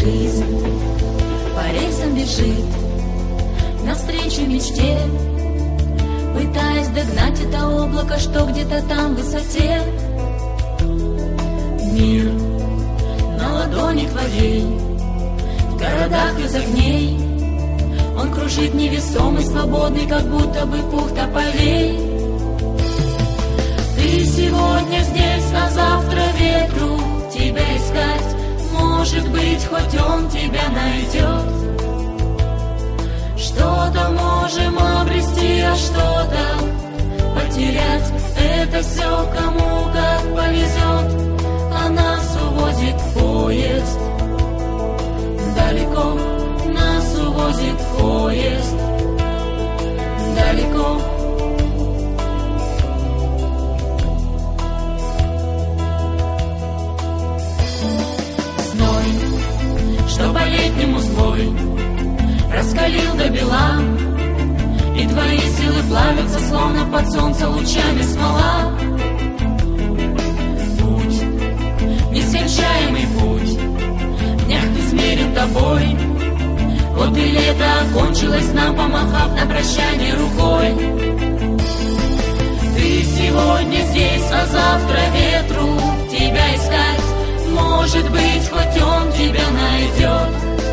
жизнь по рельсам бежит навстречу мечте, пытаясь догнать это облако, что где-то там в высоте. Мир на ладони твоей, в городах без огней, он кружит невесомый, свободный, как будто бы пух тополей. Ты сегодня здесь, а завтра ветру тебя искать. Может быть, хоть он тебя найдет. Что-то можем обрести, а что-то потерять. Это все кому как повезет, а нас увозит поезд. Далеко нас увозит поезд. Далеко. Зной, что по-летнему злой, раскалил до бела, и твои силы плавятся, словно под солнца лучами смола. Путь, нескончаемый путь, в днях измерен тобой. Вот и лето окончилось, нам помахав на прощание рукой. Ты сегодня здесь, а завтра ветру тебя искать. Может быть, хоть он тебя найдет.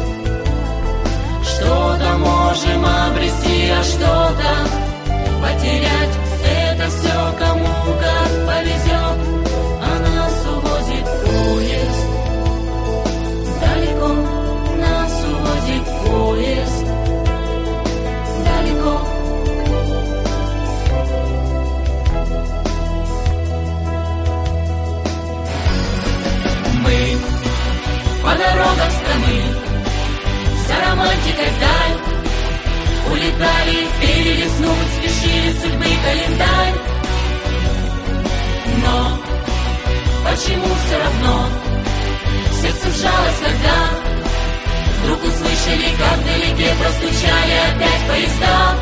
Что-то можем обрести, а что-то потерять. Это все кому как повезет, а нас увозит поезд. Далеко нас увозит поезд. Далеко. Мы по дорогам страны за романтикой вдаль улетали, перелистнуть спешили судьбы календарь. Но почему все равно сердце сжалось, когда вдруг услышали, как вдалеке простучали опять поезда?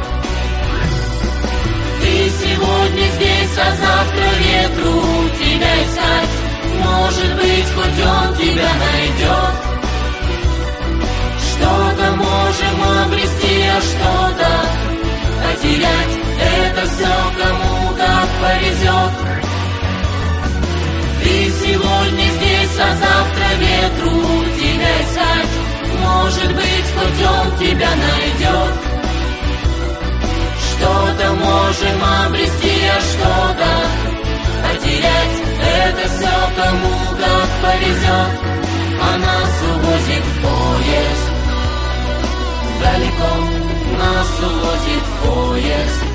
Ты сегодня здесь, а завтра ветру тебя искать. Может быть, хоть он тебя найдет. Что-то можем обрести, а что-то потерять. Это все кому как повезет. Ты сегодня здесь, а завтра ветру тебя искать. Может быть, хоть он тебя найдет. Что-то можем обрести, а что-то потерять. Это все кому как повезет, а нас увозит поезд. Далеко нас увозит поезд.